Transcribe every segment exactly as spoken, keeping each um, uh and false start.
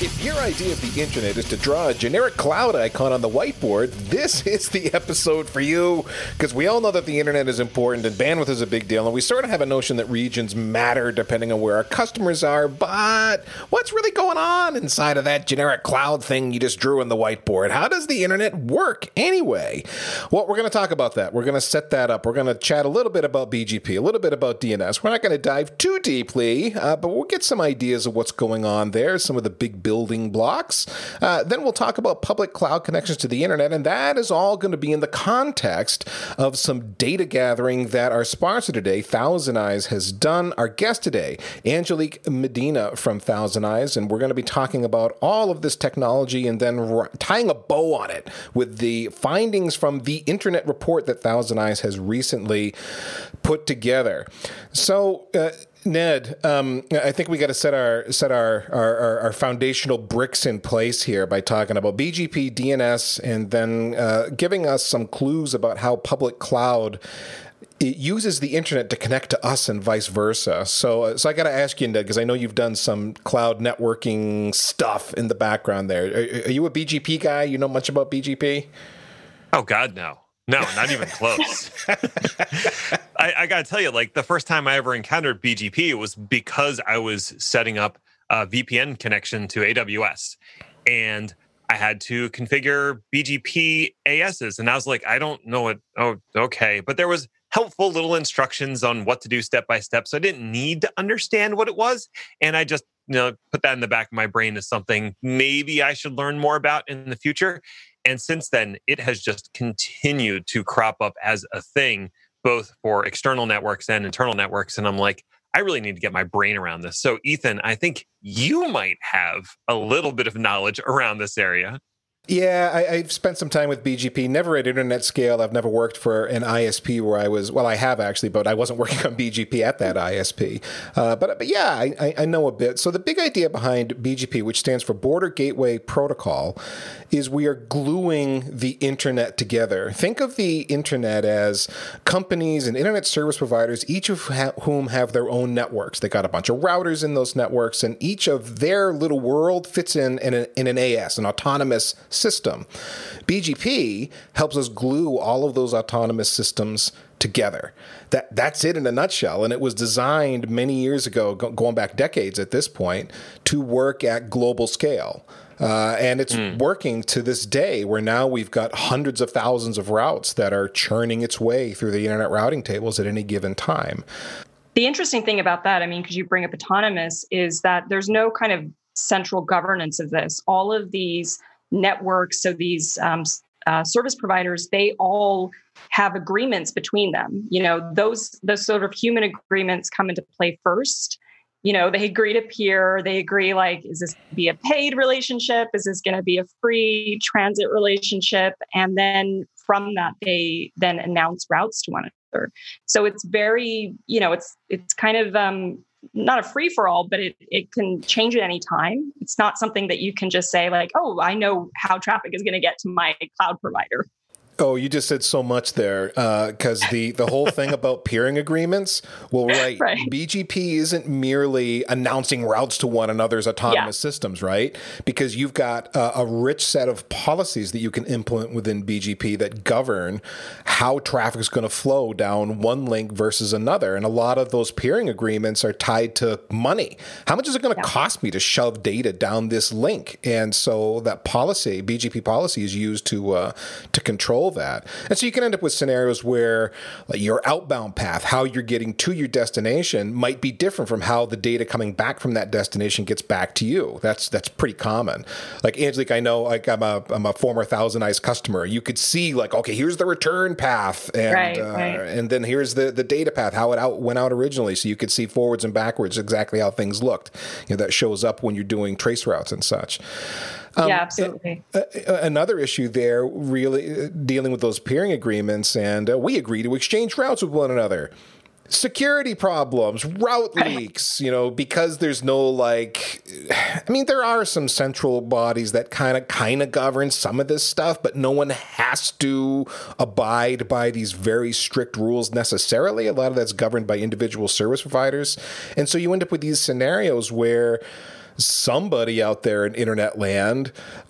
If your idea of the internet is to draw a generic cloud icon on the whiteboard, this is the episode for you, because we all know that the internet is important and bandwidth is a big deal, and we sort of have a notion that regions matter depending on where our customers are, but what's really going on inside of that generic cloud thing you just drew on the whiteboard? How does the internet work anyway? Well, we're going to talk about that. We're going to set that up. We're going to chat a little bit about B G P, a little bit about D N S. We're not going to dive too deeply, uh, but we'll get some ideas of what's going on there, some of the big building blocks. Uh, then we'll talk about public cloud connections to the internet, and that is all going to be in the context of some data gathering that our sponsor today, Thousand Eyes, has done. Our guest today, Angelique Medina from Thousand Eyes, and we're going to be talking about all of this technology and then r- tying a bow on it with the findings from the Internet Report that Thousand Eyes has recently put together. So, uh, Ned, um, I think we got to set our set our, our, our foundational bricks in place here by talking about B G P, D N S, and then uh, giving us some clues about how public cloud it uses the internet to connect to us and vice versa. So, uh, so I got to ask you, Ned, because I know you've done some cloud networking stuff in the background there. Are, are you a B G P guy? You know much about B G P? Oh God, no. No, not even close. I, I got to tell you, like the first time I ever encountered B G P was because I was setting up a V P N connection to A W S, and I had to configure B G P A Ss, and I was like, I don't know what. Oh, okay, but there was helpful little instructions on what to do step by step, so I didn't need to understand what it was, and I just you know put that in the back of my brain as something maybe I should learn more about in the future. And since then, it has just continued to crop up as a thing, both for external networks and internal networks. And I'm like, I really need to get my brain around this. So, Ethan, I think you might have a little bit of knowledge around this area. Yeah, I, I've spent some time with B G P, never at internet scale. I've never worked for an I S P where I was, well, I have actually, but I wasn't working on B G P at that I S P. Uh, but, but yeah, I, I know a bit. So the big idea behind B G P, which stands for Border Gateway Protocol, is we are gluing the internet together. Think of the internet as companies and internet service providers, each of ha- whom have their own networks. They got a bunch of routers in those networks, and each of their little world fits in in, a, in an A S, an autonomous system. B G P helps us glue all of those autonomous systems together. That that's it in a nutshell. And it was designed many years ago, go, going back decades at this point, to work at global scale. Uh, and it's mm. working to this day, where now we've got hundreds of thousands of routes that are churning its way through the internet routing tables at any given time. The interesting thing about that, I mean, because you bring up autonomous, is that there's no kind of central governance of this. All of these networks, so these um, uh, service providers, they all have agreements between them. You know, those those sort of human agreements come into play first. You know, they agree to peer. They agree, like, is this going to be a paid relationship? Is this going to be a free transit relationship? And then from that, they then announce routes to one another. So it's very, you know, it's it's kind of um, not a free for all, but it it can change at any time. It's not something that you can just say like, oh, I know how traffic is going to get to my cloud provider. Oh, you just said so much there, because uh, the, the whole thing about peering agreements, well, right, right, B G P isn't merely announcing routes to one another's autonomous yeah. systems, right? Because you've got uh, a rich set of policies that you can implement within B G P that govern how traffic is going to flow down one link versus another. And a lot of those peering agreements are tied to money. How much is it going to yeah. cost me to shove data down this link? And so that policy, B G P policy, is used to uh, to control that. And so you can end up with scenarios where like, your outbound path, how you're getting to your destination, might be different from how the data coming back from that destination gets back to you. That's that's pretty common. Like, Angelique, I know like I'm a I'm a former Thousand Eyes customer. You could see like, okay, here's the return path, and right, uh, right. and then here's the, the data path, how it out went out originally. So you could see forwards and backwards exactly how things looked. You know, that shows up when you're doing trace routes and such. Um, yeah, absolutely. Uh, another issue there, really uh, dealing with those peering agreements, and uh, we agree to exchange routes with one another. Security problems, route leaks, you know, because there's no like, I mean, there are some central bodies that kind of kind of govern some of this stuff, but no one has to abide by these very strict rules necessarily. A lot of that's governed by individual service providers. And so you end up with these scenarios where somebody out there in internet land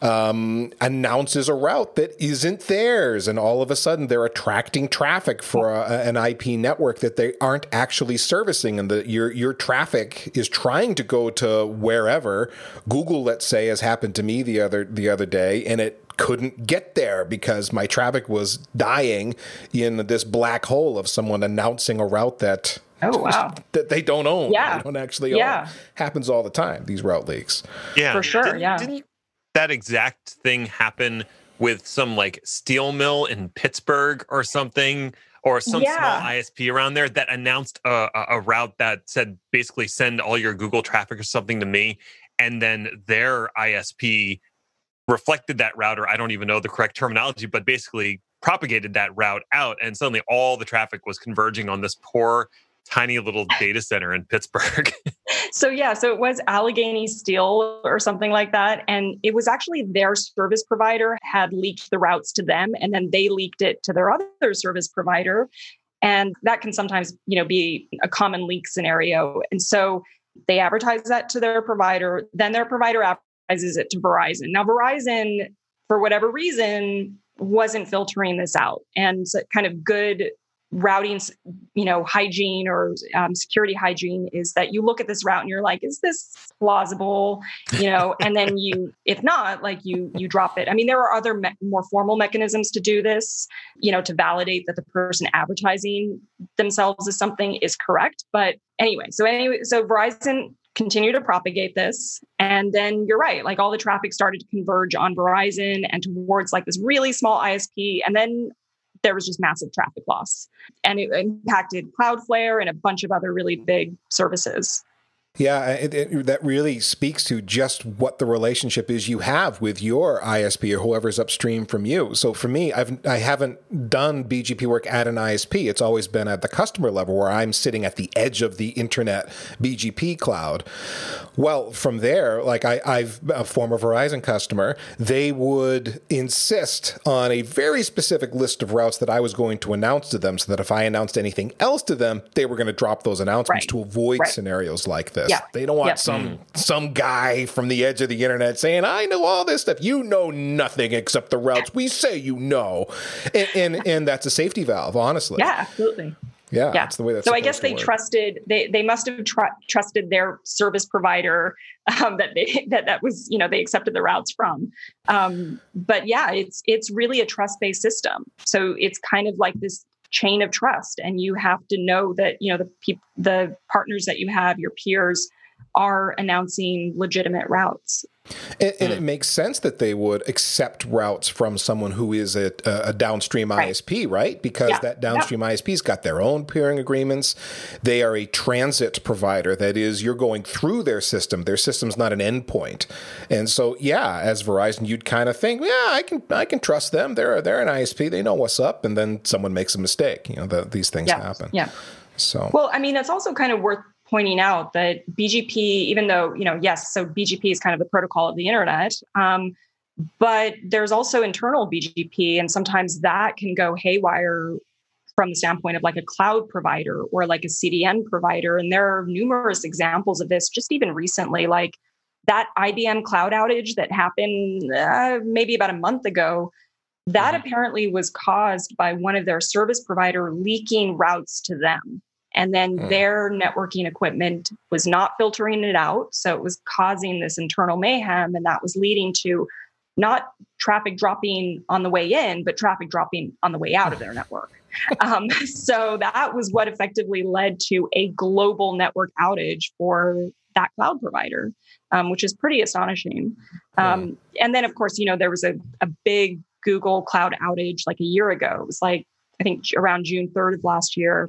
um, announces a route that isn't theirs, and all of a sudden they're attracting traffic for a, an I P network that they aren't actually servicing, and the, your your traffic is trying to go to wherever. Google, let's say, has happened to me the other the other day, and it couldn't get there because my traffic was dying in this black hole of someone announcing a route that oh wow that they don't own. Yeah. They don't actually yeah. own. Happens all the time, these route leaks. Yeah. For sure. Didn't, yeah. Didn't that exact thing happen with some like steel mill in Pittsburgh or something, or some Yeah. small I S P around there that announced a, a, a route that said basically send all your Google traffic or something to me, and then their I S P reflected that route, or I don't even know the correct terminology, but basically propagated that route out, and suddenly all the traffic was converging on this poor, tiny little data center in Pittsburgh. So yeah, so it was Allegheny Steel or something like that, and it was actually their service provider had leaked the routes to them, and then they leaked it to their other service provider, and that can sometimes, you know, be a common leak scenario. And so they advertise that to their provider, then their provider advertises it to Verizon. Now, Verizon, for whatever reason, wasn't filtering this out, and so kind of good routing, you know, hygiene or um, security hygiene is that you look at this route and you're like, is this plausible? You know, and then you, if not, like you, you drop it. I mean, there are other me- more formal mechanisms to do this, you know, to validate that the person advertising themselves as something is correct. But anyway, so anyway, so Verizon continue to propagate this. And then you're right, like all the traffic started to converge on Verizon and towards like this really small I S P. And then there was just massive traffic loss. And it impacted Cloudflare and a bunch of other really big services. Yeah, it, it, that really speaks to just what the relationship is you have with your I S P or whoever's upstream from you. So for me, I've I haven't done B G P work at an I S P. It's always been at the customer level where I'm sitting at the edge of the internet B G P cloud. Well, from there, like I, I've a former Verizon customer, they would insist on a very specific list of routes that I was going to announce to them, so that if I announced anything else to them, they were going to drop those announcements Right. to avoid Right. scenarios like this. Yeah. They don't want Yep. some some guy from the edge of the internet saying, I know all this stuff. You know nothing except the routes we say you know. And and, and that's a safety valve, honestly. Yeah, absolutely. Yeah, Yeah. that's the way that's So I supposed guess to they work. trusted, they they must have tr- trusted their service provider um, that they that that was, you know, they accepted the routes from. Um, but yeah, it's it's really a trust-based system. So it's kind of like this chain of trust, and you have to know that, you know, the peop- the partners that you have, your peers, are announcing legitimate routes. And, and it makes sense that they would accept routes from someone who is a, a downstream Right. I S P, right? Because Yeah. that downstream I S P's got their own peering agreements. They are a transit provider. That is, you're going through their system. Their system's not an endpoint. And so, yeah, as Verizon, you'd kind of think, yeah, I can I can trust them. They're they're an I S P. They know what's up. And then someone makes a mistake. You know, the, these things Yeah. happen. Yeah. So Well, I mean, it's also kind of worth pointing out that B G P, even though, you know, yes, so B G P is kind of the protocol of the internet, um, but there's also internal B G P, and sometimes that can go haywire from the standpoint of like a cloud provider or like a C D N provider. And there are numerous examples of this just even recently, like that I B M cloud outage that happened uh, maybe about a month ago. That mm-hmm. apparently was caused by one of their service provider leaking routes to them. And then mm. their networking equipment was not filtering it out. So it was causing this internal mayhem. And that was leading to not traffic dropping on the way in, but traffic dropping on the way out of their network. um, so that was what effectively led to a global network outage for that cloud provider, um, which is pretty astonishing. Um, mm. And then, of course, you know, there was a, a big Google cloud outage like a year ago. It was like, I think around June third of last year.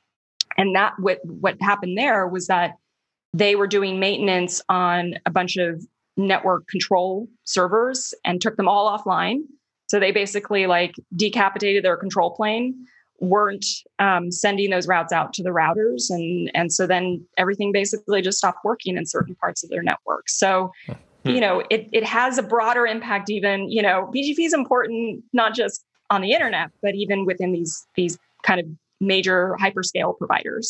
And that what what happened there was that they were doing maintenance on a bunch of network control servers and took them all offline. So they basically like decapitated their control plane, weren't um, sending those routes out to the routers. And, and so then everything basically just stopped working in certain parts of their network. So, hmm. you know, it, it has a broader impact even, you know, B G P is important, not just on the internet, but even within these, these kind of major hyperscale providers.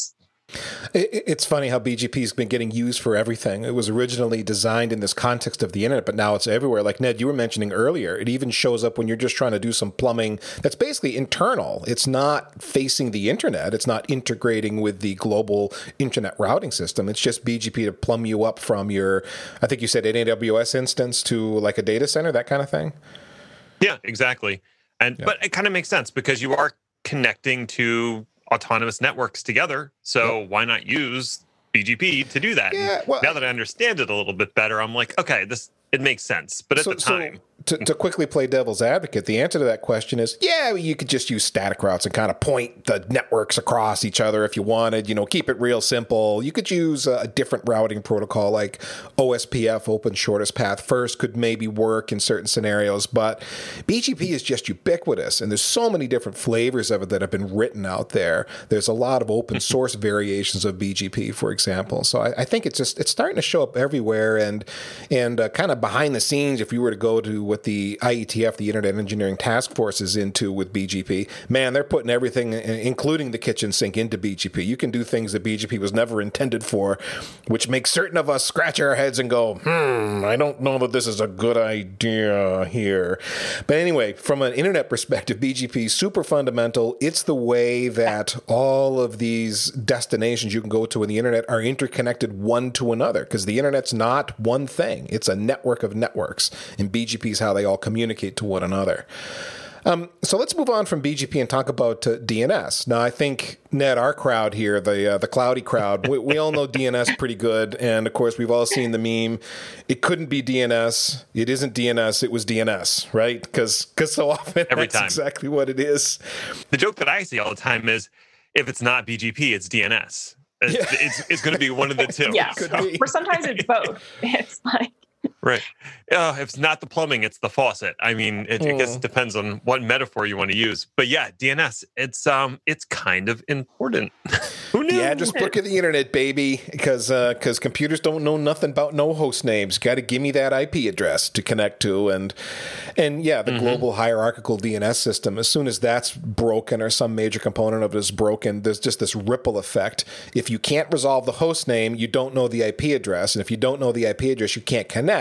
It's funny how B G P has been getting used for everything. It was originally designed in this context of the internet, but now it's everywhere. Like Ned, you were mentioning earlier, it even shows up when you're just trying to do some plumbing that's basically internal. It's not facing the internet. It's not integrating with the global internet routing system. It's just B G P to plumb you up from your, I think you said an A W S instance to like a data center, that kind of thing. Yeah, exactly. And yeah. But it kind of makes sense because you are connecting to autonomous networks together. So yep. why not use B G P to do that? Yeah, well, now that I understand it a little bit better, I'm like, okay, this it makes sense. But at so, the time... So to, to quickly play devil's advocate, the answer to that question is, yeah, you could just use static routes and kind of point the networks across each other if you wanted, you know, keep it real simple. You could use a different routing protocol like O S P F, Open Shortest Path First, could maybe work in certain scenarios, but B G P is just ubiquitous, and there's so many different flavors of it that have been written out there. There's a lot of open source variations of B G P, for example. So I, I think it's just, it's starting to show up everywhere, and, and uh, kind of behind the scenes, if you were to go to what the I E T F, the Internet Engineering Task Force, is into with B G P, man, they're putting everything, including the kitchen sink, into B G P. You can do things that B G P was never intended for, which makes certain of us scratch our heads and go, hmm, I don't know that this is a good idea here. But anyway, from an internet perspective, B G P is super fundamental. It's the way that all of these destinations you can go to in the internet are interconnected one to another, because the internet's not one thing. It's a network of networks, and B G P is how they all communicate to one another. Um, so let's move on from B G P and talk about uh, D N S. Now, I think, Ned, our crowd here, the uh, the cloudy crowd, we, we all know D N S pretty good. And, of course, we've all seen the meme. It couldn't be D N S. It isn't D N S. It was D N S, right? Because so often Every that's time. exactly what it is. The joke that I see all the time is, if it's not B G P, it's D N S. It's, yeah. it's, it's going to be one of the two. Yeah, so. Or sometimes it's both. It's like... Right. Uh, if it's not the plumbing, it's the faucet. I mean, it, mm. I guess it depends on what metaphor you want to use. But yeah, D N S, it's um, it's kind of important. Who knew? The address book of the internet, baby, because because uh, computers don't know nothing about no host names. Got to give me that I P address to connect to, and and yeah, the mm-hmm. global hierarchical D N S system. As soon as that's broken or some major component of it is broken, there's just this ripple effect. If you can't resolve the host name, you don't know the I P address, and if you don't know the I P address, you can't connect.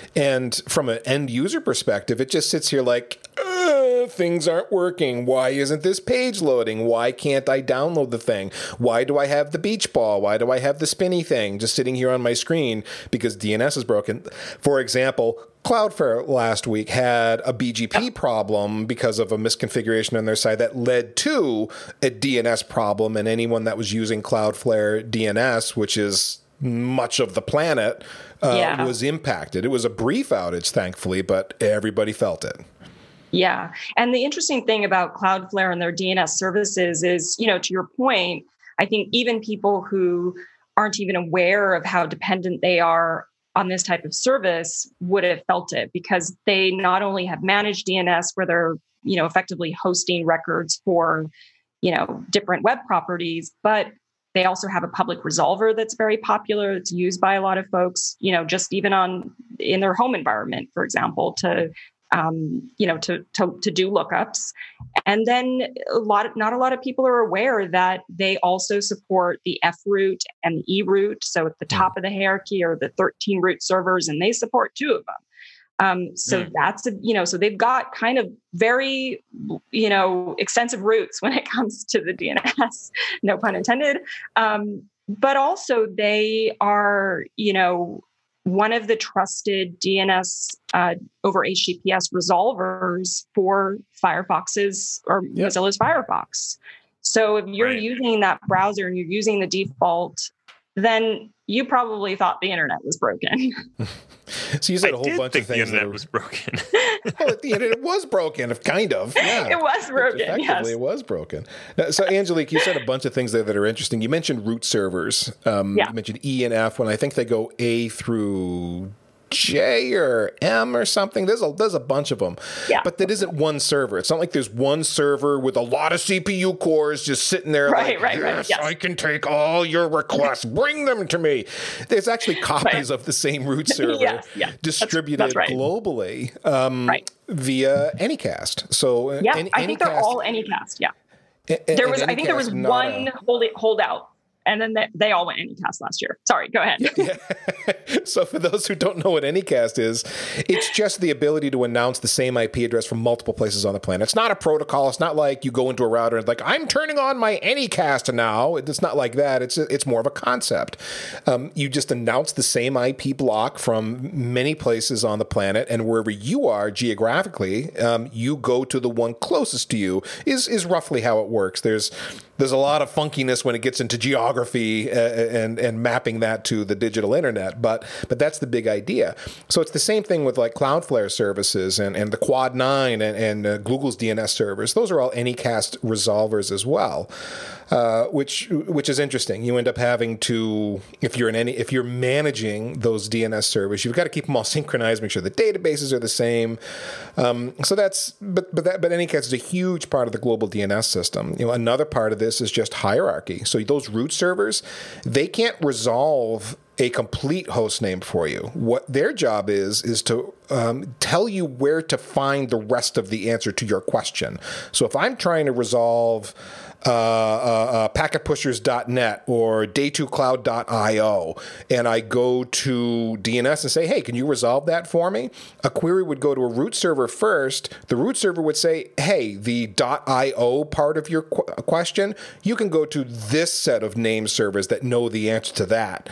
And from an end user perspective, it just sits here like, uh, things aren't working. Why isn't this page loading? Why can't I download the thing? Why do I have the beach ball? Why do I have the spinny thing just sitting here on my screen? Because D N S is broken. For example, Cloudflare last week had a B G P problem because of a misconfiguration on their side that led to a D N S problem. And anyone that was using Cloudflare D N S, which is much of the planet, uh, yeah. was impacted. It was a brief outage, thankfully, but everybody felt it. Yeah. And the interesting thing about Cloudflare and their D N S services is, you know, to your point, I think even people who aren't even aware of how dependent they are on this type of service would have felt it, because they not only have managed D N S where they're, you know, effectively hosting records for, you know, different web properties, but they also have a public resolver that's very popular. It's used by a lot of folks, you know, just even on in their home environment, for example, to, um, you know, to, to, to do lookups. And then a lot of, not a lot of people are aware that they also support the F root and the E root. So at the top of the hierarchy are the thirteen root servers, and they support two of them. Um, so mm. that's, a, you know, so they've got kind of very, you know, extensive roots when it comes to the D N S, no pun intended. Um, but also they are, you know, one of the trusted D N S uh, over H T T P S resolvers for Firefox's or yep. Mozilla's Firefox. So if you're right. using that browser and you're using the default, then you probably thought the internet was broken. So you said I a whole did bunch think of things. The internet that were, was broken. Well, the internet was broken, if kind of. Yeah, it was broken. Effectively, yes. it was broken. Now, so, Angelique, you said a bunch of things there that are interesting. You mentioned root servers. Um, yeah. You mentioned E and F. When I think they go A through J or M or something. There's a there's a bunch of them. Yeah. But that isn't one server. It's not like there's one server with a lot of C P U cores just sitting there right, like, right, yes, right. Yes. I can take all your requests. Bring them to me. There's actually copies right. of the same root server yes, yes. distributed that's, that's right. globally um, right. via Anycast. So yeah, any, I think Anycast, they're all Anycast. Yeah. And, there was, and I think there was Anycast, one a, hold, holdout And then they, they all went Anycast last year. Sorry, go ahead. Yeah. So for those who don't know what Anycast is, it's just the ability to announce the same I P address from multiple places on the planet. It's not a protocol. It's not like you go into a router and like, I'm turning on my Anycast now. It's not like that. It's it's more of a concept. Um, you just announce the same I P block from many places on the planet, and wherever you are geographically, um, you go to the one closest to you. Is is roughly how it works. There's There's a lot of funkiness when it gets into geography uh, and and mapping that to the digital internet, but but that's the big idea. So it's the same thing with like Cloudflare services and, and the Quad nine and, and uh, Google's D N S servers. Those are all Anycast resolvers as well, uh, which which is interesting. You end up having to, if you're in any if you're managing those D N S servers, you've got to keep them all synchronized, make sure the databases are the same. Um, so that's but but that but Anycast is a huge part of the global D N S system. You know, another part of this is just hierarchy. So those root servers, they can't resolve a complete host name for you. What their job is, is to um, tell you where to find the rest of the answer to your question. So if I'm trying to resolve uh, uh, uh, packet pushers dot net or day two cloud dot io, and I go to D N S and say, hey, can you resolve that for me? A query would go to a root server first. The root server would say, hey, the .io part of your qu- question, you can go to this set of name servers that know the answer to that.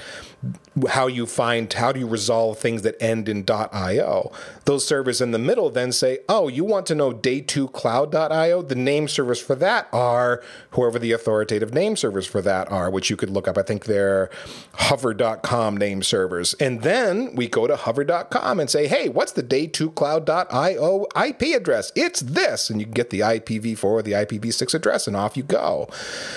How you find, how do you resolve things that end in .io? Those servers in the middle then say, oh, you want to know day two cloud dot io? The name servers for that are whoever the authoritative name servers for that are, which you could look up. I think they're hover dot com name servers. And then we go to hover dot com and say, hey, what's the day two cloud dot io I P address? It's this. And you can get the I P v four or the I P v six address, and off you go.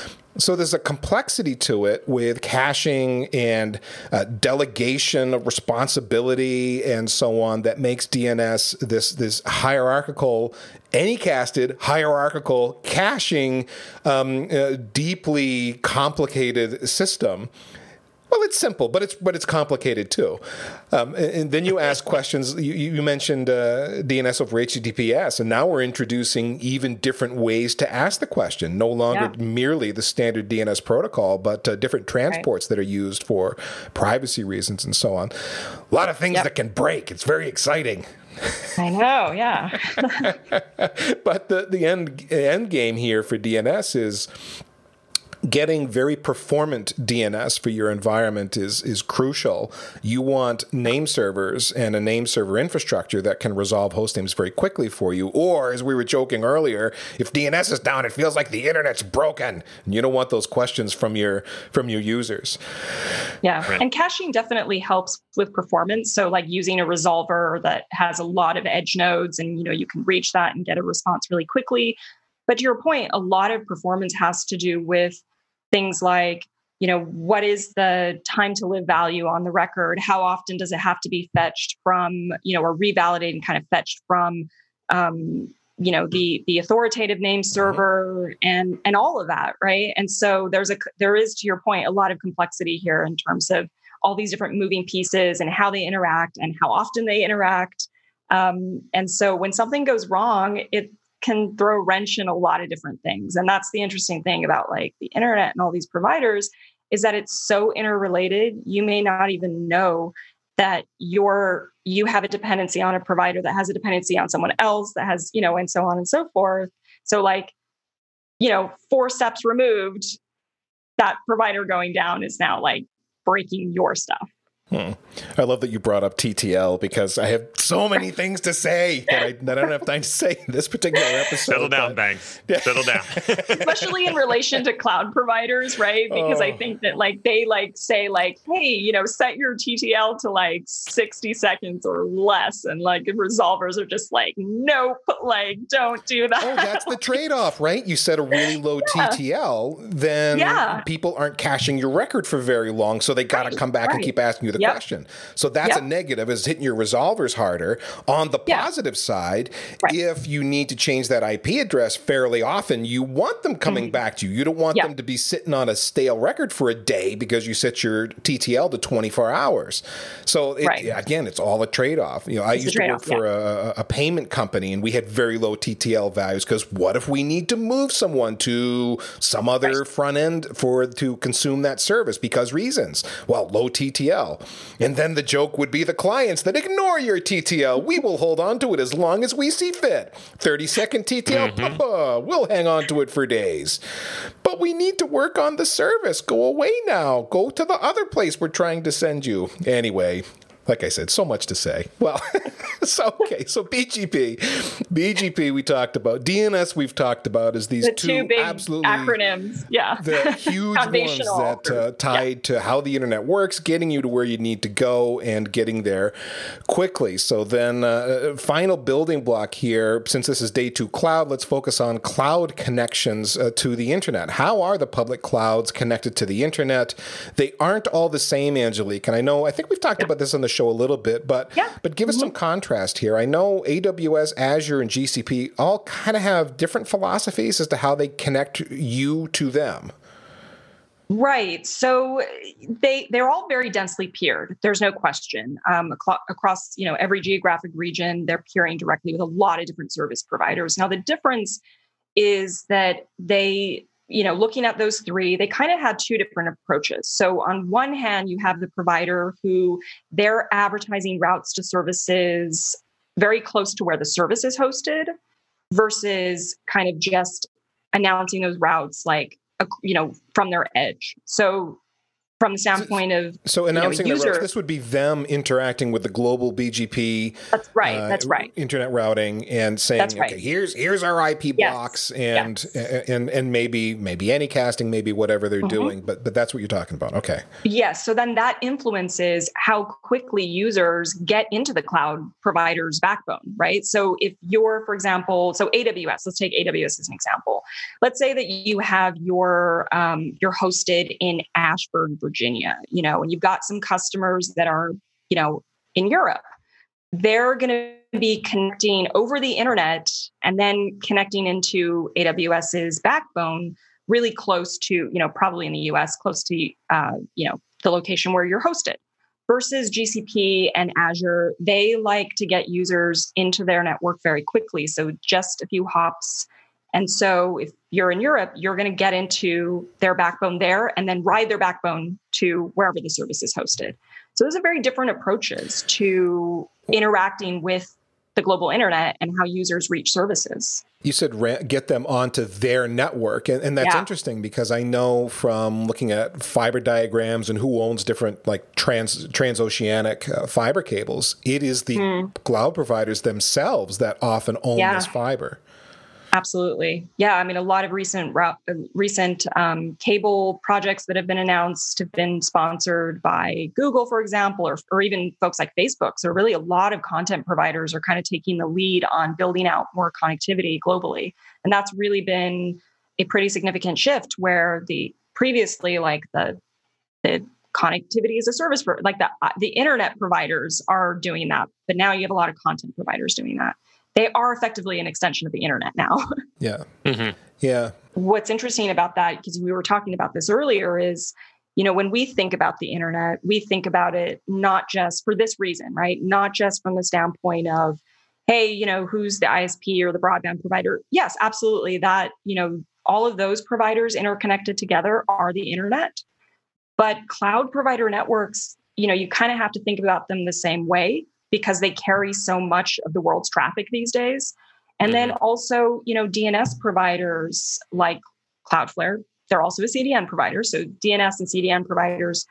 So there's a complexity to it with caching and uh, delegation of responsibility and so on that makes D N S this this hierarchical, Anycasted hierarchical caching, um, uh, deeply complicated system. Well, it's simple, but it's but it's complicated too. Um, and, and then you ask questions. You, you mentioned uh, D N S over H T T P S, and now we're introducing even different ways to ask the question. No longer yeah. merely the standard D N S protocol, but uh, different transports right. that are used for privacy reasons and so on. A lot of things yep. that can break. It's very exciting. I know, yeah. But the the end end game here for D N S is getting very performant D N S for your environment is is crucial. You want name servers and a name server infrastructure that can resolve host names very quickly for you. Or, as we were joking earlier, if D N S is down, it feels like the internet's broken. And you don't want those questions from your from your users. Yeah, right. And caching definitely helps with performance. So, like using a resolver that has a lot of edge nodes, and you know you can reach that and get a response really quickly. But to your point, a lot of performance has to do with things like, you know, what is the time to live value on the record? How often does it have to be fetched from, you know, or revalidated and kind of fetched from, um, you know, the the authoritative name server and and all of that, right? And so there's a there is, to your point, a lot of complexity here in terms of all these different moving pieces and how they interact and how often they interact. Um, and so when something goes wrong, it can throw a wrench in a lot of different things. And that's the interesting thing about like the internet and all these providers is that it's so interrelated. You may not even know that you're, you have a dependency on a provider that has a dependency on someone else that has, you know, and so on and so forth. So like, you know, four steps removed, that provider going down is now like breaking your stuff. Hmm. I love that you brought up T T L because I have so many things to say that I, that I don't have time to say in this particular episode. Settle down, Banks. Settle down. Especially in relation to cloud providers, right? Because oh. I think that like they like say like, hey, you know, set your T T L to like sixty seconds or less. And like resolvers are just like, nope, like don't do that. Oh, that's the trade-off, right? You set a really low yeah. T T L, then yeah. people aren't caching your record for very long. So they got to right. come back right. and keep asking you the Yep. question. So that's Yep. a negative, is hitting your resolvers harder. On the Yeah. positive side, Right. if you need to change that I P address fairly often, you want them coming Mm-hmm. back to you. You don't want Yeah. them to be sitting on a stale record for a day because you set your T T L to twenty-four hours. So it, Right. again, it's all a trade-off. You know, I It's a used to work trade-off, for a, a payment company, and we had very low T T L values because what if we need to move someone to some other Right. front end for to consume that service because reasons? Well, low T T L. And then the joke would be the clients that ignore your T T L. We will hold on to it as long as we see fit. thirty second T T L, Mm-hmm. papa, we'll hang on to it for days. But we need to work on the service. Go away now. Go to the other place we're trying to send you. Anyway, like I said, so much to say. Well, so, okay, so B G P. B G P we talked about. D N S we've talked about as these The two, big absolutely acronyms. Yeah. the huge ones Foundational. that uh, tied to how the internet works, getting you to where you need to go and getting there quickly. So then uh, final building block here, since this is day two cloud, let's focus on cloud connections uh, to the internet. How are the public clouds connected to the internet? They aren't all the same, Angelique. And I know, I think we've talked Yeah. about this on the show a little bit, but, Yeah. but give us some contrast here. I know A W S, Azure, and G C P all kind of have different philosophies as to how they connect you to them. Right. So they they're all very densely peered. There's no question. Um, aclo- across you know every geographic region, they're peering directly with a lot of different service providers. Now the difference is that they, you know, looking at those three, they kind of had two different approaches. So on one hand, you have the provider who they're advertising routes to services very close to where the service is hosted, versus kind of just announcing those routes like you know, from their edge. So from the standpoint of so announcing you know, the user, routes, this would be them interacting with the global B G P. That's right. Uh, that's right. Internet routing and saying, That's right. okay, here's here's our I P Yes. blocks and, Yes. and and maybe maybe Anycasting, maybe whatever they're Mm-hmm. doing. But but that's what you're talking about. Okay. Yes. So then that influences how quickly users get into the cloud provider's backbone, right? So if you're, for example, so A W S, let's take A W S as an example. Let's say that you have your um, you're hosted in Ashburn, Virginia, you know, and you've got some customers that are, you know, in Europe. They're going to be connecting over the internet and then connecting into AWS's backbone really close to, you know, probably in the U S, close to, uh, you know, the location where you're hosted. Versus G C P and Azure, they like to get users into their network very quickly. So just a few hops. And so if you're in Europe, you're going to get into their backbone there and then ride their backbone to wherever the service is hosted. So those are very different approaches to interacting with the global internet and how users reach services. You said ra- get them onto their network. And, and that's Yeah. interesting because I know from looking at fiber diagrams and who owns different like trans transoceanic uh, fiber cables, it is the Mm. cloud providers themselves that often own Yeah. this fiber. Absolutely. Yeah. I mean, a lot of recent route, recent um, cable projects that have been announced have been sponsored by Google, for example, or, or even folks like Facebook. So really a lot of content providers are kind of taking the lead on building out more connectivity globally. And that's really been a pretty significant shift where the previously like the, the connectivity as a service for like the, the internet providers are doing that. But now you have a lot of content providers doing that. They are effectively an extension of the internet now. Yeah. Mm-hmm. Yeah. What's interesting about that, because we were talking about this earlier, is, you know, when we think about the internet, we think about it not just for this reason, right? Not just from the standpoint of, hey, you know, who's the I S P or the broadband provider? Yes, absolutely. That, you know, all of those providers interconnected together are the internet. But cloud provider networks, you know, you kind of have to think about them the same way, because they carry so much of the world's traffic these days. And mm-hmm. then also, you know, D N S providers like Cloudflare, they're also a C D N provider. So D N S and C D N providers,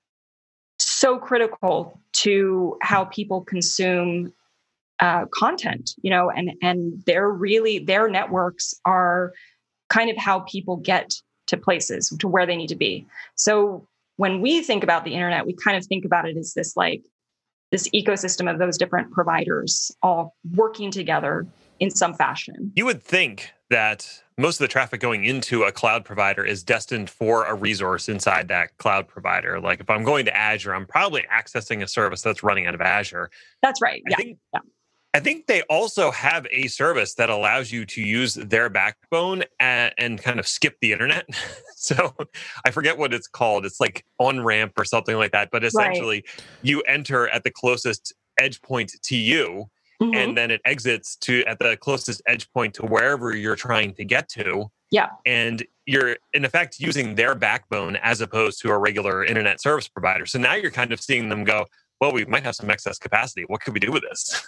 so critical to how people consume uh, content, you know, and, and they're really, their networks are kind of how people get to places, to where they need to be. So when we think about the internet, we kind of think about it as this like, this ecosystem of those different providers all working together in some fashion. You would think that most of the traffic going into a cloud provider is destined for a resource inside that cloud provider. Like if I'm going to Azure, I'm probably accessing a service that's running out of Azure. That's right. Yeah. I think, yeah. I think they also have a service that allows you to use their backbone and, and kind of skip the internet. So I forget what it's called. It's like on-ramp or something like that. But essentially, right. you enter at the closest edge point to you, mm-hmm. and then it exits to at the closest edge point to wherever you're trying to get to. Yeah. And you're, in effect, using their backbone as opposed to a regular internet service provider. So now you're kind of seeing them go, well, we might have some excess capacity. What could we do with this?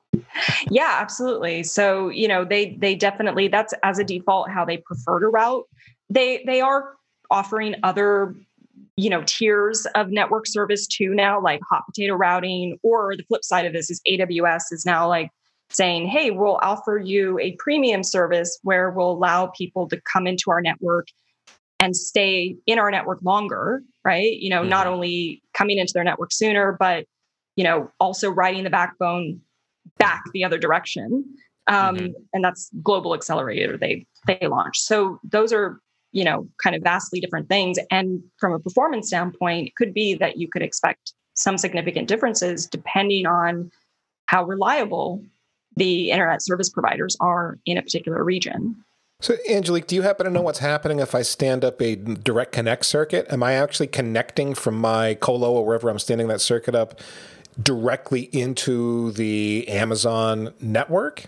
Yeah, absolutely. So, you know, they they definitely, that's as a default how they prefer to route. They they are offering other, you know, tiers of network service too now, like hot potato routing, or the flip side of this is A W S is now like saying, hey, we'll offer you a premium service where we'll allow people to come into our network and stay in our network longer, right? You know, mm-hmm. not only coming into their network sooner, but, you know, also riding the backbone back the other direction. Um, mm-hmm. And that's Global Accelerator they they launched. So those are, you know, kind of vastly different things. And from a performance standpoint, it could be that you could expect some significant differences depending on how reliable the internet service providers are in a particular region. So, Angelique, do you happen to know what's happening if I stand up a direct connect circuit? Am I actually connecting from my colo or wherever I'm standing that circuit up directly into the Amazon network?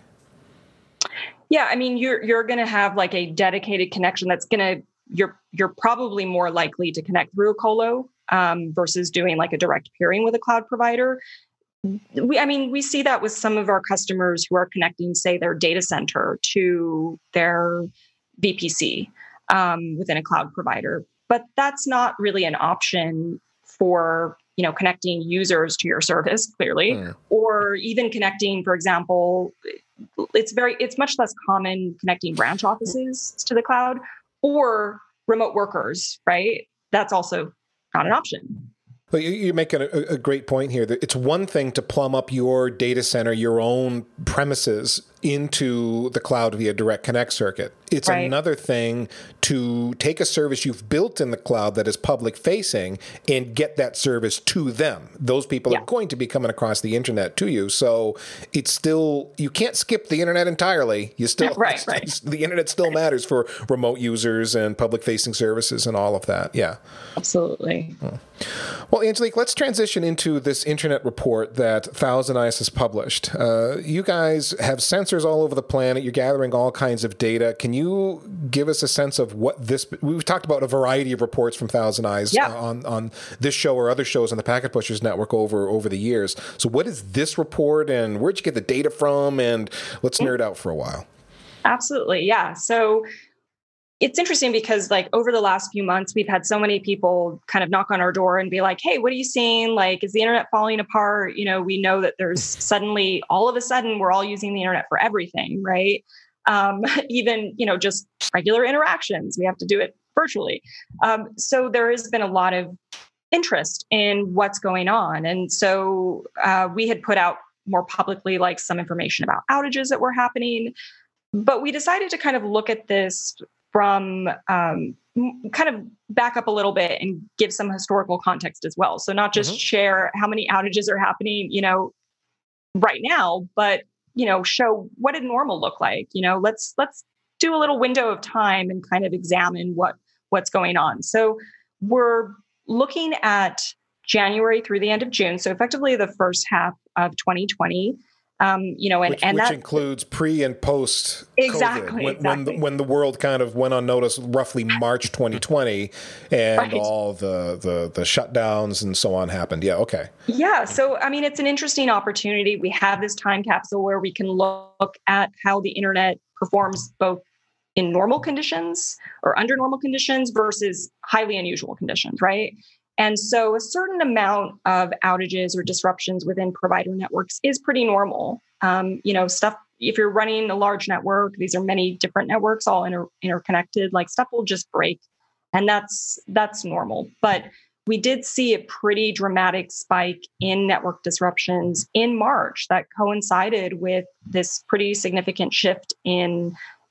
Yeah, I mean, you're you're going to have like a dedicated connection that's going to, you're you're probably more likely to connect through a colo um, versus doing like a direct peering with a cloud provider. We, I mean, we see that with some of our customers who are connecting, say, their data center to their V P C um, within a cloud provider. But that's not really an option for, you know, connecting users to your service, clearly, mm. or even connecting, for example, it's very, it's much less common connecting branch offices to the cloud or remote workers, right? That's also not an option. Well, you're making a, a great point here. It's one thing to plumb up your data center, your own premises into the cloud via direct connect circuit. It's right. another thing to take a service you've built in the cloud that is public facing and get that service to them. Those people yeah. are going to be coming across the internet to you. So it's still, you can't skip the internet entirely. You still, right, right. the internet still matters for remote users and public facing services and all of that. Yeah. Absolutely. Hmm. Well, Angelique, let's transition into this internet report that ThousandEyes has published. Uh, you guys have sensors all over the planet. You're gathering all kinds of data. Can you give us a sense of what this... We've talked about a variety of reports from ThousandEyes yeah. uh, on, on this show or other shows on the Packet Pushers Network over, over the years. So what is this report and where'd you get the data from? And let's nerd out for a while. Absolutely, yeah. So... it's interesting because like over the last few months, we've had so many people kind of knock on our door and be like, hey, what are you seeing? Like, is the internet falling apart? You know, we know that there's suddenly, all of a sudden, we're all using the internet for everything, right? Um, even, you know, just regular interactions. We have to do it virtually. Um, so there has been a lot of interest in what's going on. And so uh, we had put out more publicly, like some information about outages that were happening. But we decided to kind of look at this from um, kind of back up a little bit and give some historical context as well. So not just mm-hmm. share how many outages are happening, you know, right now, but, you know, show what did normal look like? You know, let's, let's do a little window of time and kind of examine what, what's going on. So we're looking at January through the end of June. So effectively the first half of twenty twenty. Um, you know, and, which, and which that includes pre and post exactly, when, exactly. when, the, when the world kind of went unnoticed, roughly March twenty twenty, and right. all the, the the shutdowns and so on happened. Yeah, okay. Yeah, so I mean, it's an interesting opportunity. We have this time capsule where we can look at how the internet performs both in normal conditions or under normal conditions versus highly unusual conditions, right? And so a certain amount of outages or disruptions within provider networks is pretty normal. Um, you know, stuff, if you're running a large network, these are many different networks all inter- interconnected, like stuff will just break. And that's that's normal. But we did see a pretty dramatic spike in network disruptions in March that coincided with this pretty significant shift in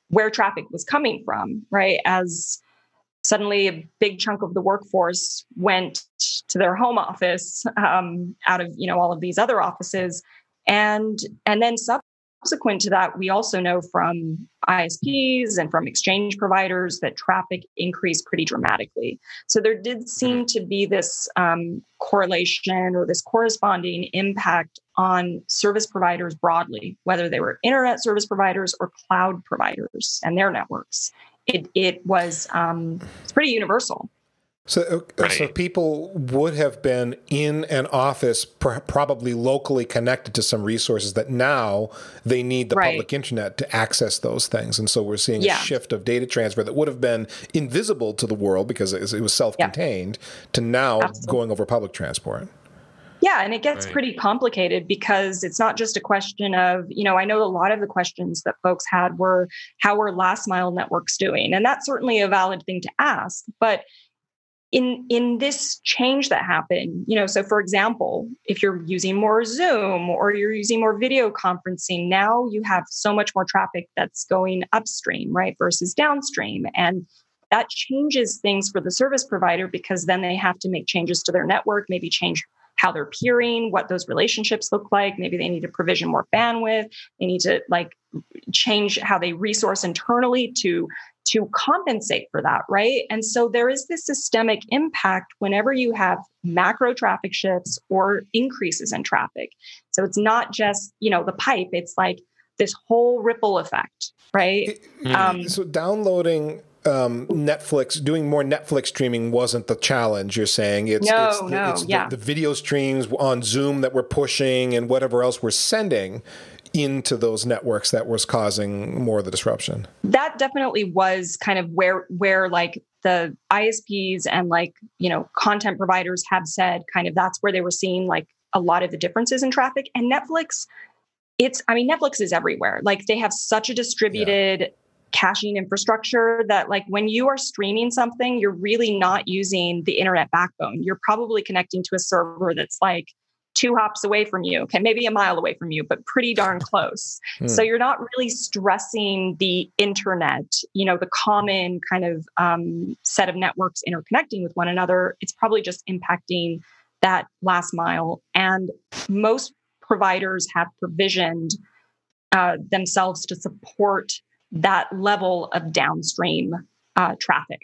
where traffic was coming from, right? As suddenly a big chunk of the workforce went to their home office um, out of, you know, all of these other offices. And, and then subsequent to that, we also know from I S Ps and from exchange providers that traffic increased pretty dramatically. So there did seem to be this um, correlation or this corresponding impact on service providers broadly, whether they were internet service providers or cloud providers and their networks. It it was um, it's pretty universal. So, Right. so people would have been in an office, pr- probably locally connected to some resources that now they need the Right. public internet to access those things. And so we're seeing Yeah. a shift of data transfer that would have been invisible to the world because it was, it was self-contained to now Absolutely. going over public transport. Yeah, and it gets Right. pretty complicated because it's not just a question of, you know, I know a lot of the questions that folks had were, how are last mile networks doing? And that's certainly a valid thing to ask. But in in this change that happened, you know, so for example, if you're using more Zoom or you're using more video conferencing, now you have so much more traffic that's going upstream, right, versus downstream. And that changes things for the service provider because then they have to make changes to their network, maybe change how they're peering, what those relationships look like. Maybe they need to provision more bandwidth. They need to like change how they resource internally to, to compensate for that, right? And so there is this systemic impact whenever you have macro traffic shifts or increases in traffic. So it's not just, you know, the pipe, it's like this whole ripple effect, right? It- Um, so downloading um, Netflix, doing more Netflix streaming wasn't the challenge, you're saying. It's, No, it's, no, it's yeah. the, the video streams on Zoom that we're pushing and whatever else we're sending into those networks that was causing more of the disruption. That definitely was kind of where where like the I S Ps and like, you know, content providers have said kind of that's where they were seeing like a lot of the differences in traffic. And Netflix, it's, I mean, Netflix is everywhere. Like they have such a distributed yeah. caching infrastructure that like when you are streaming something, you're really not using the internet backbone. You're probably connecting to a server that's like two hops away from you, okay, maybe a mile away from you, but pretty darn close. Hmm. So you're not really stressing the internet, you know, the common kind of um, set of networks interconnecting with one another. It's probably just impacting that last mile. And most providers have provisioned uh, themselves to support that level of downstream uh, traffic.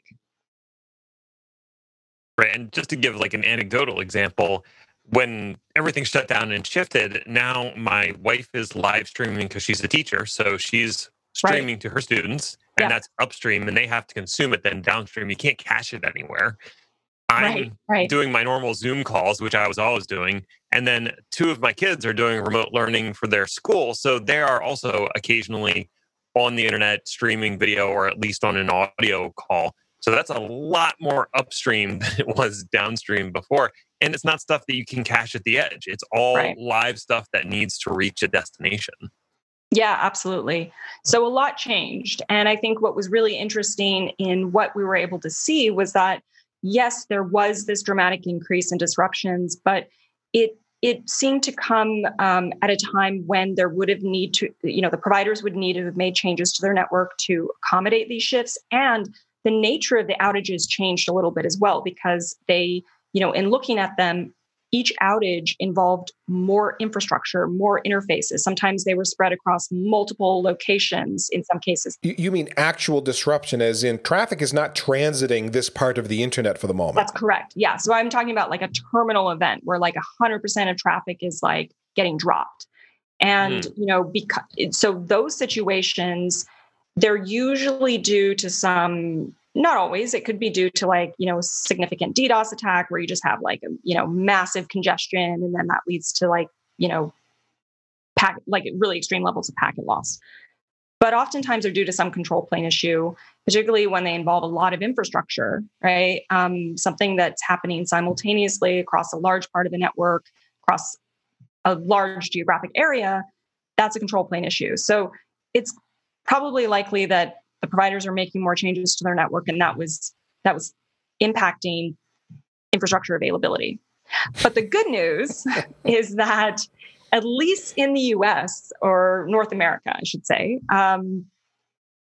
Right. And just to give like an anecdotal example, when everything shut down and shifted, now my wife is live streaming because she's a teacher. So she's streaming right. to her students, and yeah. that's upstream, and they have to consume it then downstream. You can't cache it anywhere. I'm right, right. doing my normal Zoom calls, which I was always doing. And then two of my kids are doing remote learning for their school. So they are also occasionally on the internet streaming video or at least on an audio call. So that's a lot more upstream than it was downstream before. And it's not stuff that you can cache at the edge. It's all right. live stuff that needs to reach a destination. Yeah, absolutely. So a lot changed. And I think what was really interesting in what we were able to see was that, yes, there was this dramatic increase in disruptions, but it it seemed to come um, at a time when there would have need to, you know, the providers would need to have made changes to their network to accommodate these shifts. And the nature of the outages changed a little bit as well, because they, you know, in looking at them, each outage involved more infrastructure, more interfaces. Sometimes they were spread across multiple locations in some cases. You, you mean actual disruption, as in traffic is not transiting this part of the internet for the moment? That's correct. Yeah. So I'm talking about like a terminal event where like one hundred percent of traffic is like getting dropped. And, mm. you know, because so those situations, they're usually due to some, not always, it could be due to like, you know, significant DDoS attack where you just have like, a, you know, massive congestion. And then that leads to like, you know, pack, like really extreme levels of packet loss. But oftentimes they're due to some control plane issue, particularly when they involve a lot of infrastructure, right? Um, something that's happening simultaneously across a large part of the network, across a large geographic area, that's a control plane issue. So it's probably likely that the providers are making more changes to their network, and that was that was impacting infrastructure availability. But the good news is that at least in the U S or North America, I should say, um,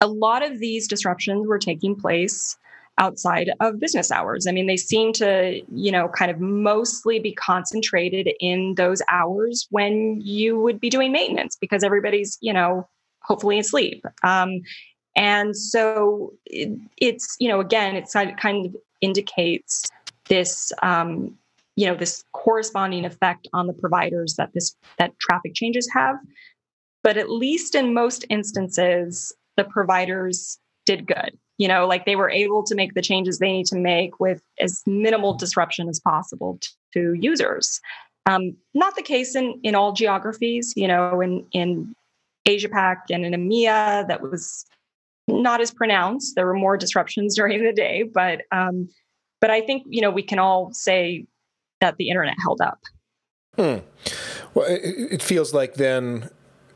a lot of these disruptions were taking place outside of business hours. I mean, they seem to, you know, kind of mostly be concentrated in those hours when you would be doing maintenance because everybody's, you know, hopefully asleep. Um, and so it, it's, you know, again, it's kind of indicates this, um, you know, this corresponding effect on the providers that this, that traffic changes have. But at least in most instances, the providers did good. You know, like they were able to make the changes they need to make with as minimal disruption as possible t- to users. Um, not the case in, in all geographies. You know, in, in Asia Pac and in EMEA, that was not as pronounced. There were more disruptions during the day, but um, but I think, you know, we can all say that the internet held up. Hmm. Well, it, it feels like then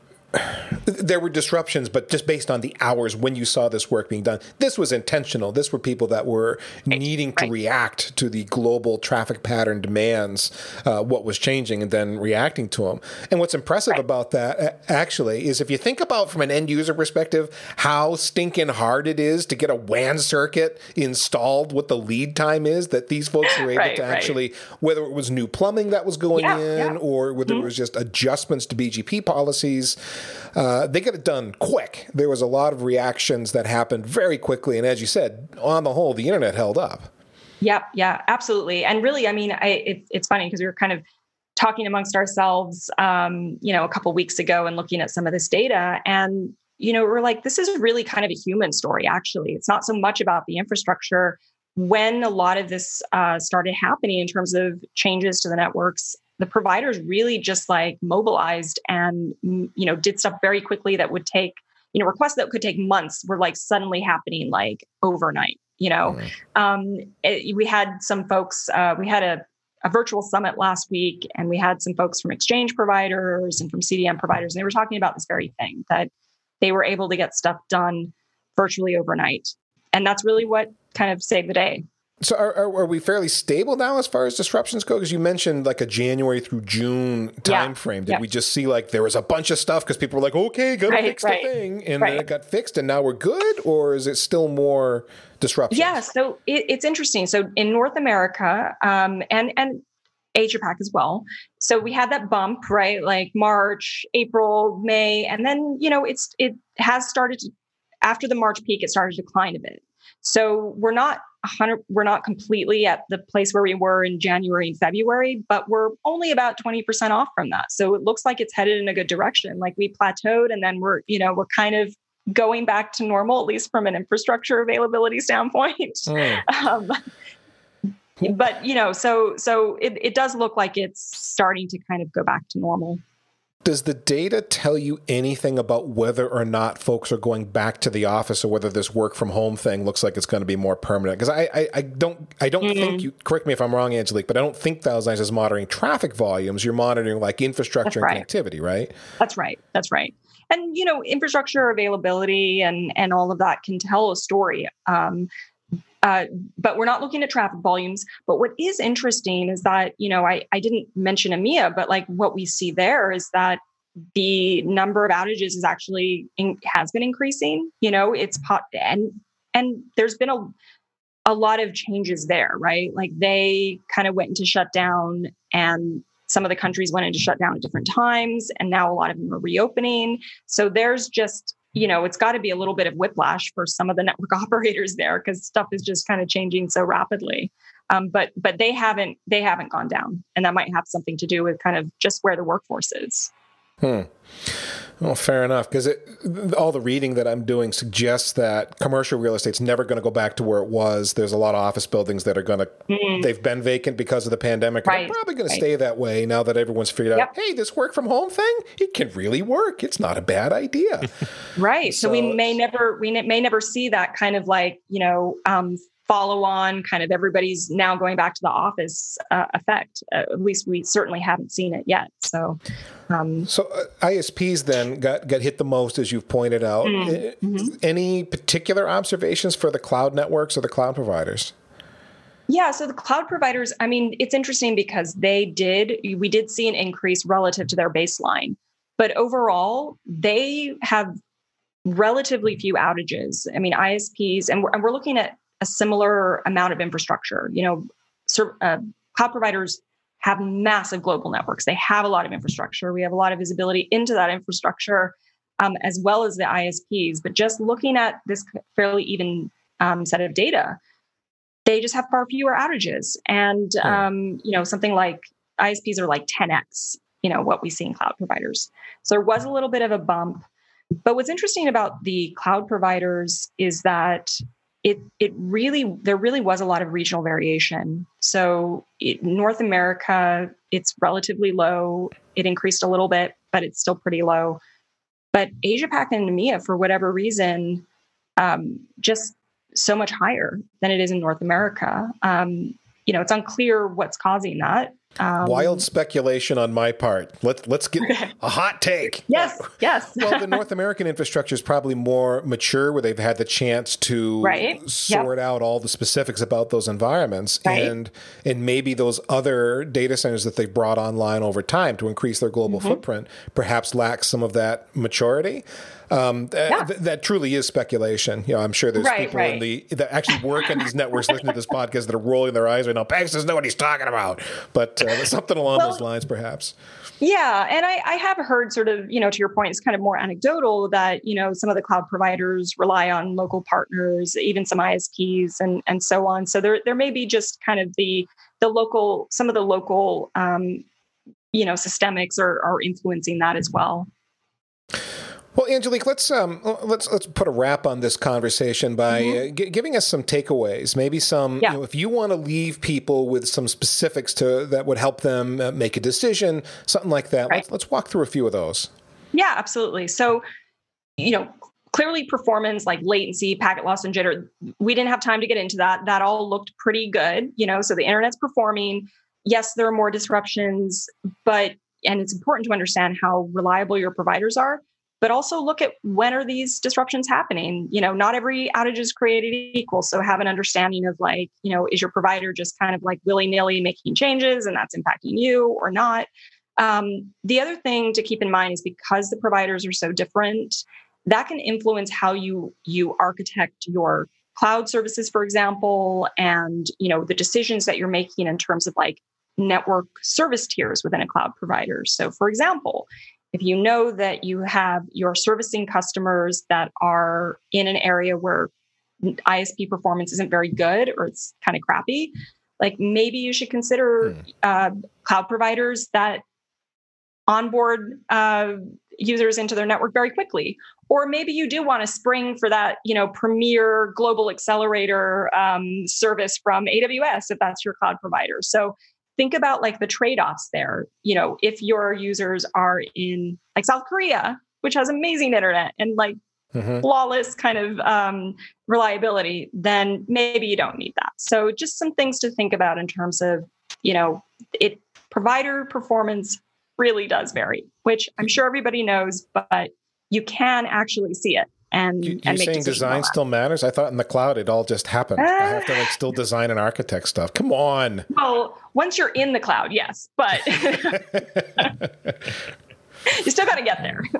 there were disruptions, but just based on the hours when you saw this work being done. This was intentional. This were people that were right. needing to right. react to the global traffic pattern demands, uh, what was changing, and then reacting to them. And what's impressive right. about that, actually, is if you think about from an end user perspective, how stinking hard it is to get a W A N circuit installed, what the lead time is, that these folks were able right, to right. actually, whether it was new plumbing that was going yeah, in, yeah. or whether mm-hmm. it was just adjustments to B G P policies, Uh, they got it done quick. There was a lot of reactions that happened very quickly. And as you said, on the whole, the internet held up. Yep. Yeah, absolutely. And really, I mean, I, it, it's funny because we were kind of talking amongst ourselves, um, you know, a couple weeks ago and looking at some of this data. And, you know, we're like, this is really kind of a human story, actually. It's not so much about the infrastructure. When a lot of this uh, started happening in terms of changes to the networks, the providers really just like mobilized and, you know, did stuff very quickly that would take, you know, requests that could take months were like suddenly happening like overnight, you know. Mm-hmm. Um, it, we had some folks, uh, we had a, a virtual summit last week, and we had some folks from exchange providers and from C D M providers, and they were talking about this very thing, that they were able to get stuff done virtually overnight. And that's really what kind of saved the day. So are, are, are we fairly stable now as far as disruptions go? Because you mentioned like a January through June time yeah. frame. Did yeah. we just see like there was a bunch of stuff because people were like, okay, gotta right, fix right. the thing, and right. then it got fixed and now we're good? Or is it still more disruptions? Yeah, so it, it's interesting. So in North America um, and, and Asia Pac as well. So we had that bump, right? Like March, April, May, and then, you know, it's it has started to, after the March peak, it started to decline a bit. So we're not one hundred, we're not completely at the place where we were in January and February, but we're only about twenty percent off from that. So it looks like it's headed in a good direction. Like we plateaued, and then we're, you know, we're kind of going back to normal, at least from an infrastructure availability standpoint. Mm. um, but, you know, so so it, it does look like it's starting to kind of go back to normal. Does the data tell you anything about whether or not folks are going back to the office, or whether this work from home thing looks like it's going to be more permanent? Because I, I, I don't, I don't mm-hmm. think you, correct me if I'm wrong, Angelique, but I don't think Thousand is monitoring traffic volumes. You're monitoring like infrastructure That's and right. connectivity, right? That's right. That's right. And, you know, infrastructure availability and, and all of that can tell a story. Um, Uh, but we're not looking at traffic volumes. But what is interesting is that, you know, I, I didn't mention EMEA, but like what we see there is that the number of outages is actually in, has been increasing. You know, it's pot and and there's been a a lot of changes there, right? Like they kind of went into shutdown, and some of the countries went into shutdown at different times, and now a lot of them are reopening. So there's just, you know, it's got to be a little bit of whiplash for some of the network operators there, because stuff is just kind of changing so rapidly. Um, but but they haven't they haven't gone down, and that might have something to do with kind of just where the workforce is. Hmm. Well, fair enough, because all the reading that I'm doing suggests that commercial real estate's never going to go back to where it was. There's a lot of office buildings that are going to, mm-hmm. they've been vacant because of the pandemic. Right. They're probably going right. to stay that way now that everyone's figured yep. out, hey, this work from home thing, it can really work. It's not a bad idea. Right. So, so we may never, we may never see that kind of like, you know, um, follow on kind of everybody's now going back to the office uh, effect. Uh, at least we certainly haven't seen it yet. So, um, so uh, I S Ps then got, got hit the most, as you've pointed out. Mm-hmm. Any particular observations for the cloud networks or the cloud providers? Yeah. So the cloud providers, I mean, it's interesting because they did, we did see an increase relative to their baseline, but overall they have relatively few outages. I mean, I S Ps, and we're, and we're looking at a similar amount of infrastructure. You know, ser- uh, cloud providers have massive global networks. They have a lot of infrastructure. We have a lot of visibility into that infrastructure, um, as well as the I S Ps. But just looking at this fairly even um, set of data, they just have far fewer outages. And, um, you know, something like I S Ps are like ten x, you know, what we see in cloud providers. So there was a little bit of a bump. But what's interesting about the cloud providers is that it it really, there really was a lot of regional variation. So it, North America, it's relatively low. It increased a little bit, but it's still pretty low. But Asia Pac and EMEA, for whatever reason, um, just so much higher than it is in North America. Um, you know, it's unclear what's causing that. Um, Wild speculation on my part. Let's let's get a hot take. Yes, yes. Well, the North American infrastructure is probably more mature, where they've had the chance to right. sort yep. out all the specifics about those environments, right. and and maybe those other data centers that they've brought online over time to increase their global mm-hmm. footprint perhaps lack some of that maturity. Um, yeah. th- that truly is speculation. You know, I'm sure there's right, people right. in the that actually work on these networks listening to this podcast that are rolling their eyes right now. Pax doesn't know what he's talking about, but uh, something along well, those lines, perhaps. Yeah, and I, I have heard sort of, you know, to your point, it's kind of more anecdotal that, you know, some of the cloud providers rely on local partners, even some I S Ps and and so on. So there there may be just kind of the the local, some of the local, um, you know, systemics are are influencing that as well. Well, Angelique, let's um, let's let's put a wrap on this conversation by mm-hmm. uh, g- giving us some takeaways. Maybe some, yeah. you know, if you want to leave people with some specifics to that would help them uh, make a decision, something like that. Right. Let's, let's walk through a few of those. Yeah, absolutely. So, you know, clearly performance like latency, packet loss, and jitter. We didn't have time to get into that. That all looked pretty good. You know, so the internet's performing. Yes, there are more disruptions, but and it's important to understand how reliable your providers are. But also look at when are these disruptions happening? You know, not every outage is created equal. So have an understanding of like, you know, is your provider just kind of like willy-nilly making changes and that's impacting you or not? Um, the other thing to keep in mind is because the providers are so different, that can influence how you you architect your cloud services, for example, and, you know, the decisions that you're making in terms of like network service tiers within a cloud provider. So for example, if you know that you have your servicing customers that are in an area where I S P performance isn't very good or it's kind of crappy, like maybe you should consider mm. uh, cloud providers that onboard uh, users into their network very quickly. Or maybe you do want to spring for that, you know, premier global accelerator um, service from A W S if that's your cloud provider. So think about like the trade-offs there. You know, if your users are in like South Korea, which has amazing internet and like mm-hmm. flawless kind of um, reliability, then maybe you don't need that. So just some things to think about in terms of, you know, it provider performance really does vary, which I'm sure everybody knows, but you can actually see it. And, you, and you're saying design still matters? I thought in the cloud it all just happened. Uh, I have to like still design and architect stuff. Come on. Well, once you're in the cloud, yes, but you still got to get there.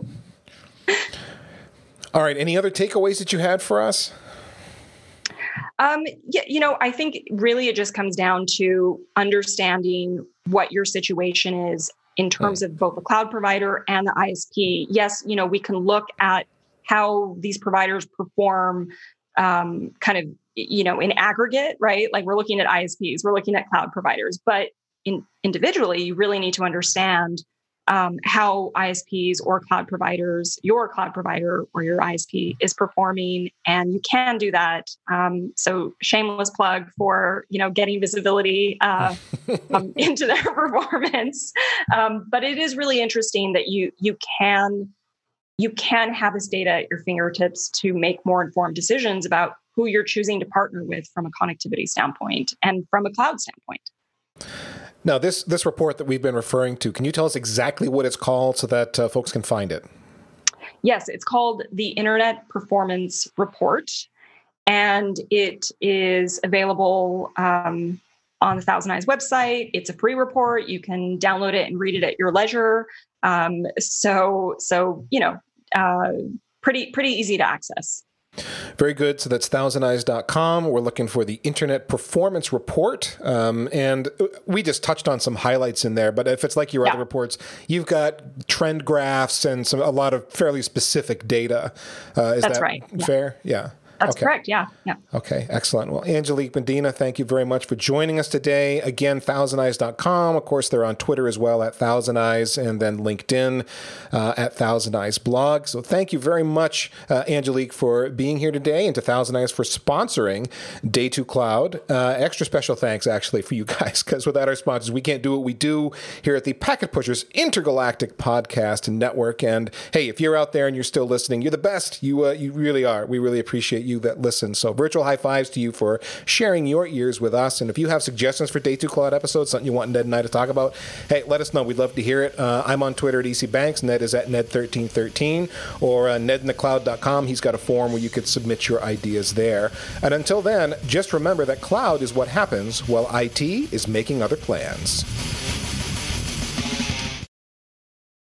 All right. Any other takeaways that you had for us? Um, yeah, you know, I think really it just comes down to understanding what your situation is in terms of both the cloud provider and the I S P. Yes, you know, we can look at how these providers perform um, kind of, you know, in aggregate, right? Like we're looking at I S Ps, we're looking at cloud providers, but in, individually, you really need to understand um, how I S Ps or cloud providers, your cloud provider or your I S P is performing. And you can do that. Um, so shameless plug for, you know, getting visibility uh, um, into their performance. Um, but it is really interesting that you you can you can have this data at your fingertips to make more informed decisions about who you're choosing to partner with from a connectivity standpoint and from a cloud standpoint. Now, this this report that we've been referring to, can you tell us exactly what it's called so that uh, folks can find it? Yes, it's called the Internet Performance Report, and it is available um, on the Thousand Eyes website. It's a free report. You can download it and read it at your leisure. Um, so, so you know, uh, pretty pretty easy to access. Very good. So that's thousand eyes dot com. We're looking for the Internet Performance Report. Um, and we just touched on some highlights in there, but if it's like your yeah. other reports, you've got trend graphs and some a lot of fairly specific data. Uh, is that's that right. fair? Yeah. yeah. That's okay. correct. Yeah. Yeah. Okay. Excellent. Well, Angelique Medina, thank you very much for joining us today. Again, thousand eyes dot com. Of course, they're on Twitter as well at Thousand Eyes, and then LinkedIn uh, at Thousand Eyes Blog. So thank you very much, uh, Angelique, for being here today, and to Thousand Eyes for sponsoring Day two Cloud. Uh, extra special thanks, actually, for you guys, because without our sponsors, we can't do what we do here at the Packet Pushers Intergalactic Podcast and Network. And hey, if you're out there and you're still listening, you're the best. You uh, you really are. We really appreciate you that listen. So virtual high fives to you for sharing your ears with us. And if you have suggestions for Day two Cloud episodes, something you want Ned and I to talk about, hey, let us know. We'd love to hear it. Uh, I'm on Twitter at E C Banks. Ned is at Ned thirteen thirteen, or uh, ned in the cloud dot com. He's got a form where you could submit your ideas there. And until then, just remember that cloud is what happens while I T is making other plans.